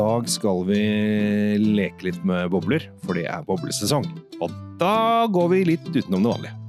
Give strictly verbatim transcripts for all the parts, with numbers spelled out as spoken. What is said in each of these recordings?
dag skal vi leke litt med bobler, for det er boblesesong. Og da går vi litt utenom det vanlige.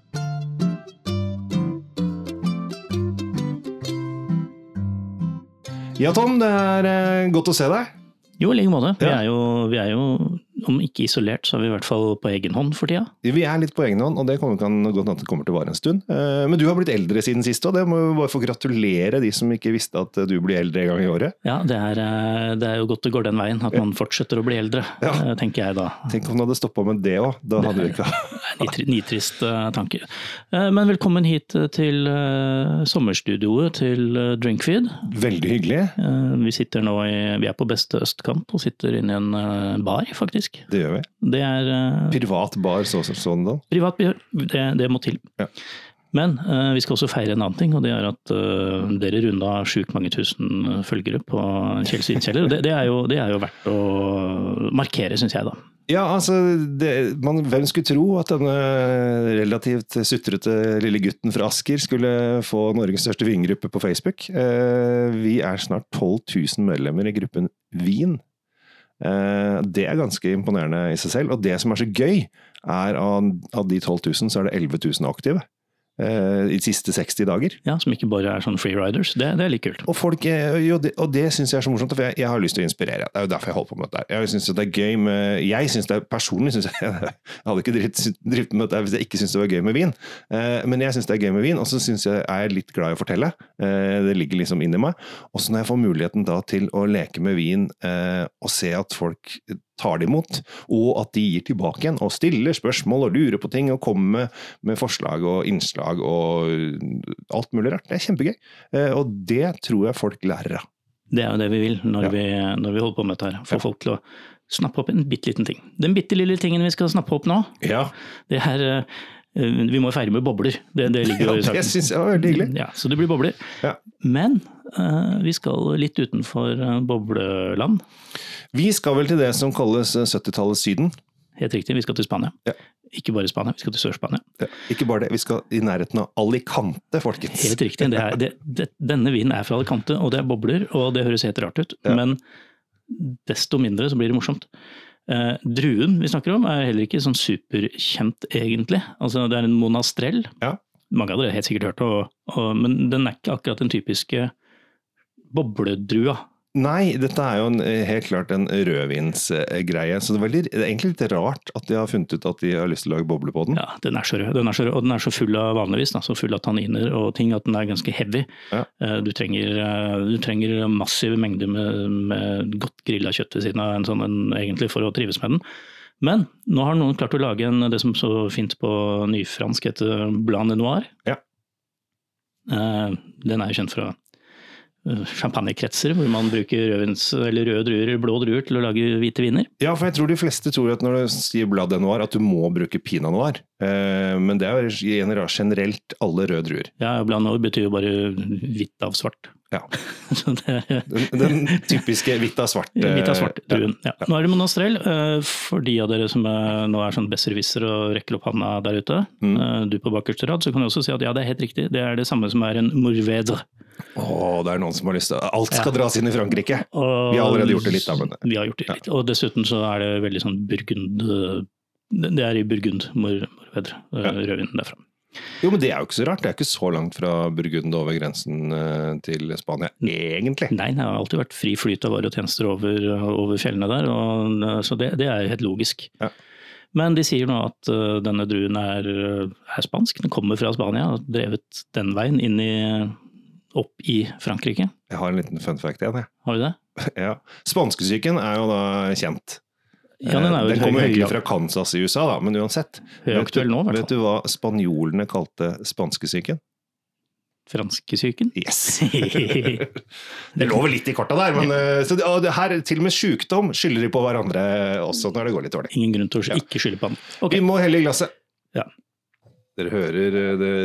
Ja, Tom, det er godt å se deg. Jo, i like måte. Vi Ja. er jo, vi er jo, om ikke isolert, så er vi i hvert fall på egen hånd for tida. Vi er litt på egen hånd, og det kommer, kan godt at det kommer til å vare en stund. Eh, Men du har blitt eldre siden sist, og det må vi bare få gratulere de som ikke visste at du blir eldre en gang i året. Ja, det er, eh, det er jo godt det går den veien, at man fortsetter å bli eldre, Ja. eh, tenker jeg da. Tenk om du hadde stoppet med det også, da hadde vi ikke... Nitri- Nitrist eh, tanke. Eh, Men velkommen hit til eh, sommerstudioet til eh, Drinkfeed. Veldig hyggelig. Eh, Vi sitter nå i, vi er på beste østkant og sitter inne i en eh, bar, faktisk. Det gjør vi. Det er eh, Privat bar, så, sånn da. privat, det, det må til. Ja. Men uh, vi skal også feire en annen ting, og det er at uh, dere runda sjukt mange tusen følgere på Kjell Svinkjeller. Det, det, er jo, det er jo verdt å markere, synes jeg da. Ja, altså, det, man, hvem skulle tro at denne relativt sutrete lille gutten fra Asker skulle få Norges største vingruppe på Facebook? Eh, vi er snart tolv tusen medlemmer i gruppen Vin. Eh, det er ganske imponerende i seg selv, og det som er så gøy er av, av de tolv tusen så er det elleve tusen aktive eh, i de siste seksti dager. Ja, som ikke bare er sånn freeriders. Det, det er litt kult. Og, folk, er- jo, det, og det synes jeg er så morsomt, for jeg, jeg har lyst til å inspirere. Det er jo derfor jeg holder på med dette. Jeg synes det er gøy med, jeg synes det er, personlig synes jeg, jeg hadde ikke drivet, drivet med dette hvis jeg ikke synes det var gøy med vin. Eh, men jeg synes det er gøy med vin, og så synes jeg jeg er litt glad i å fortelle. Eh, det ligger liksom inn i meg. Og så når jeg får muligheten da til å leke med vin, eh, og se at folk tar det imot, og at de gir tilbake igjen, og stiller spørsmål og lurer på ting, og kommer med, med forslag og innslag og alt mulig rart. Det er kjempegøy. Eh, og det tror jeg folk lærer av. Det er jo det vi vil når, Ja. vi, når vi holder på med dette her. Få Ja. folk til å snappe opp en bitteliten ting. Den bittelille tingen vi skal snappe opp nå, Ja, det er eh, vi må feire med bobler. Det, det ligger jo i ja saken. det synes jeg var veldig hyggelig. Ja, så det blir bobler. Ja. Men eh, vi skal litt utenfor eh, bobleland. Vi skal vel til det som kalles syttitallet Syden. Helt riktig, vi skal til Spania. Ja. Ikke bare Spania, vi skal til Sør-Spania. Ja, ikke bare det, vi skal i nærheten av Alicante, folkens. Helt riktig, det er, det, det, denne vinen er fra Alicante, og det er bobler, og det høres helt rart ut. Ja. Men desto mindre så blir det morsomt. Eh, druen vi snakker om er heller ikke sånn superkjent egentlig. Altså det er en monastrell. Ja. Mange av dere har helt sikkert hørt, og, og, men den er ikke akkurat den typiske bobledrua. Nei, dette er jo en, helt klart en rødvinsgreie, så det er, veldig, det er egentlig litt rart at de har funnet ut at de har lyst til å lage boble på den. Ja, den er så rød, den er så rød, og den er så full av vanligvis, da, så full av tanniner og ting at den er ganske heavy. Ja. Eh, Du trenger, eh, du trenger massive mengder med, med godt grillet kjøtt ved siden av en sånn en, egentlig for å trives med den. Men nå har noen klart å lage en, det som så fint på nyfransk heter Blanc de Noir. Ja. Eh, Den er jo kjent fra champagnekretser, hvor man bruker rødvins, eller røde druer, blå druer til å lage hvite viner. Ja, for jeg tror de fleste tror at når du sier Blad Noir, at du må bruke Pinot Noir. Eh, men det er jo generelt alle røde druer. Ja, Blanc Noir betyr jo bare hvitt av svart. Ja. Så det er Den, den typiske hvitt av svart. eh, hvitt av svart druen. Ja. Ja. Nå er det monastrell, eh, for de av dere som er, nå er sånn besserwisser og rekker opp handa der ute. Mm. Eh, Du på bakerste rad, så kan du også si at ja, det er helt riktig. Det er det samme som er en mourvedre. Åh, det er noen som har lyst til Alt skal Ja. dras inn i Frankrike. Og Vi har allerede gjort det litt, da, men- Vi har gjort det litt. Og dessuten så er det veldig sånn burgund, det er i burgund, mour- mourvedre, eh, Ja. rødvinen derfra. Jo, men det er jo ikke så rart. Det er ikke så langt fra Burgund over grensen eh, til Spania, egentlig. Nei, det har alltid vært fri flyt av varer og tjenester over, over fjellene der, og, så det, det er helt logisk. Ja. Men de sier nå at uh, denne druen er, er spansk, den kommer fra Spania og drevet den veien inn i, opp i Frankrike. Jeg har en liten fun fact igjen, jeg. Har du det? Ja. Spanskesyken er jo da kjent. Ja, den er jo den kommer høy- egentlig høy- fra Kansas i U S A, da, men uansett. høyaktuell nå, i hvert Vet du hva spanjolene kalte spanskesyken? Franskesyken? Yes! Det lover litt i korta der, men eh, så det, og det her, til og med sykdom skylder de på hverandre også når det går litt dårlig. Ingen grunn til å Ja. ikke skylde på den. Ok, Vi må helle i glasset. Ja. Dere hører eh, det...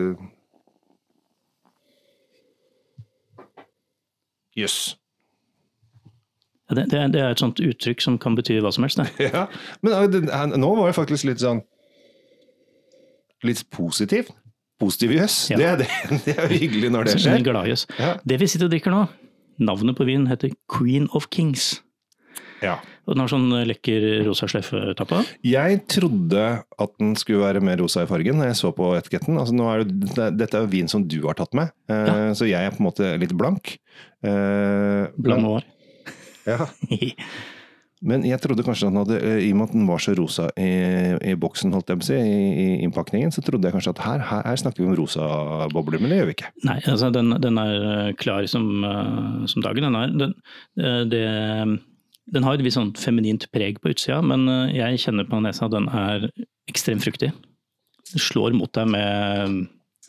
Jøss. Ja, det, det, er, det er et sånt uttrykk som kan bety hva som helst. Det. Ja, men eh, det, her- nå var det faktisk litt sånn litt positivt. Positiv jøss. Ja. Det, det, det er jo hyggelig når det En skjer. gladjøs. Ja. Det vi sitter og drikker nå, navnet på vinen heter Queen of Kings. Ja. Og den har sånn lekker rosa sløyfe-tappa. Jeg trodde at den skulle være mer rosa i fargen når jeg så på etiketten. Altså, nå er det, dette er jo vin som du har tatt med, ja. Så jeg er på en måte litt blank. Blank noir. Ja. Men jeg trodde kanskje at den hadde, i og med at den var så rosa i, i boksen, holdt jeg på å si, i, i innpakningen, så trodde jeg kanskje at her, her, her snakker vi om rosa bobler, men det gjør vi ikke. Nei, altså den, den er klar som, som dagen. Den, er, den, det, den har et visst sånn feminint preg på utsida, men jeg kjenner på nesa at den er ekstremt fruktig. Den slår mot deg med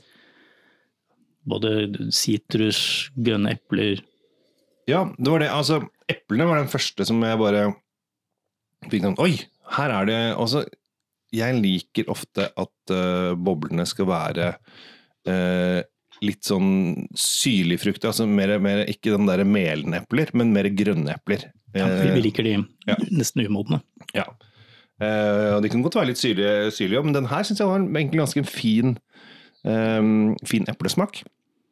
både sitrus, grønne epler. Ja, det var det. Altså, eplene var den første som jeg bare fikk sånn, oi, her er det også, jeg liker ofte at uh, boblene skal være uh, litt sånn syrlig frukt, altså mer, mer, ikke den der melende epler, men mer grønne epler. Ja, vi liker de ja. Nesten umodne. Ja, uh, og de kan godt være litt syrlige, syrlige, men den her synes jeg var egentlig ganske en fin, um, fin eplesmak.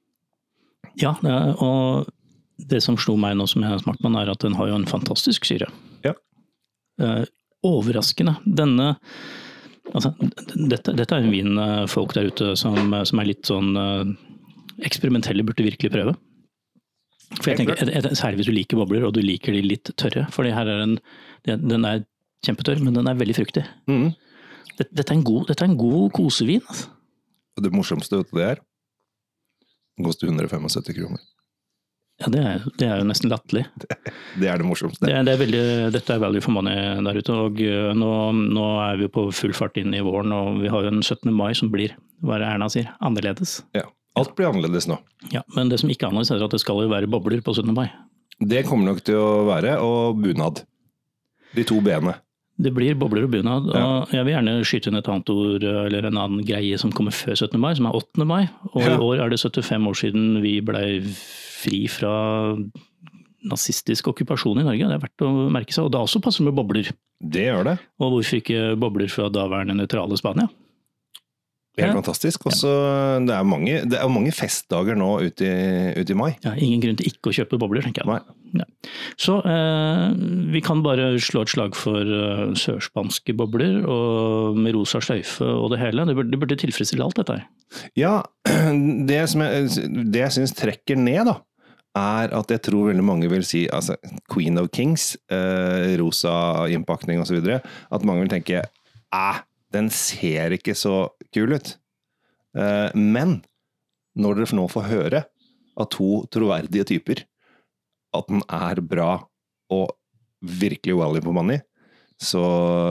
Ja, og det som slo meg nå som jeg har smakt på den, er at den har jo en fantastisk syre. Ja. Uh, overraskende. Denne, altså, dette, dette er en vin folk der ute som, som er litt sånn uh, eksperimentelle, burde virkelig prøve. For jeg tenker, et, et, særlig hvis du liker bobler, og du liker de litt tørre, fordi her er en, den er kjempetørr, men den er veldig fruktig. Mm. Dette, dette, er en god, dette er en god kosevin. Altså. Og det morsomste vet du det er, den koster hundre og syttifem kroner. Ja, det er, det er jo nesten latterlig. Det, det er det morsomste. Det, det er veldig, dette er value for money der ute, og nå, nå er vi på full fart inn i våren, og vi har jo en syttende mai som blir, hva er det Erna sier, annerledes. Ja, alt blir annerledes nå. Ja, men det som ikke er annerledes er at det skal jo være bobler på syttende mai. Det kommer nok til å være, og bunad. De to bene. Det blir bobler og bunad, ja. Og jeg vil gjerne skyte inn et annet ord, eller en annen greie som kommer før syttende mai, som er åttende mai, og ja. I år er det syttifem år siden vi ble fri fra nazistisk okkupasjon i Norge. Det er verdt å merke seg, og det også passer med bobler. Det gjør det. Og hvorfor ikke bobler fra daværende nøytrale Spania? Det er helt ja. Fantastisk. Også, ja. det, er mange, det er mange festdager nå ute i, ut i mai. Ja, ingen grunn til ikke å kjøpe bobler, tenker jeg. Nei. Ja. Så eh, vi kan bare slå et slag for uh, sørspanske bobler, og med rosa sløyfe og det hele. Det burde, det burde tilfredsstille alt dette her. Ja, det som jeg, det jeg synes trekker ned da, er at jeg tror veldig mange vil si, altså Queen of Kings, eh, rosa innpakning og så videre, at mange vil tenke, æh, den ser ikke så kul ut. Eh, men når dere nå får høre av to troverdige typer, at den er bra og virkelig value for money, så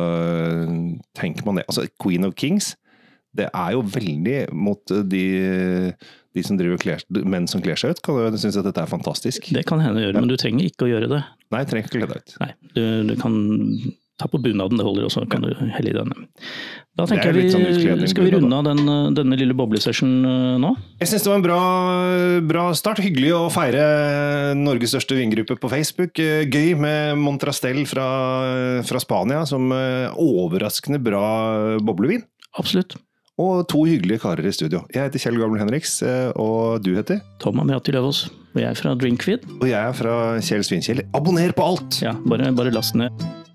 tenker man det. Altså Queen of Kings, det er jo veldig mot de, de som driver kler, menn som kler seg ut, kan du synes at dette er fantastisk. Det kan hende gjøre, men du trenger ikke å gjøre det. Nei, jeg trenger ikke å kle deg ut. Nei, du, du kan ta på bunaden, det holder også, kan du helle i den. Da tenker jeg vi, sånn skal vi runde av den, denne lille boblesession nå? Jeg synes det var en bra, bra start. Hyggelig å feire Norges største vingruppe på Facebook. Gøy med Montrastel fra, fra Spania, som overraskende bra boblevin. Absolutt. Og to hyggelige karer i studio. Jeg heter Kjell Gamle Henriks, og du heter? Tom Amiati Løvås. Og jeg er fra Drinkfeed. Og jeg er fra Kjell Svinkjell. Abonner på alt! Ja, bare, bare last ned.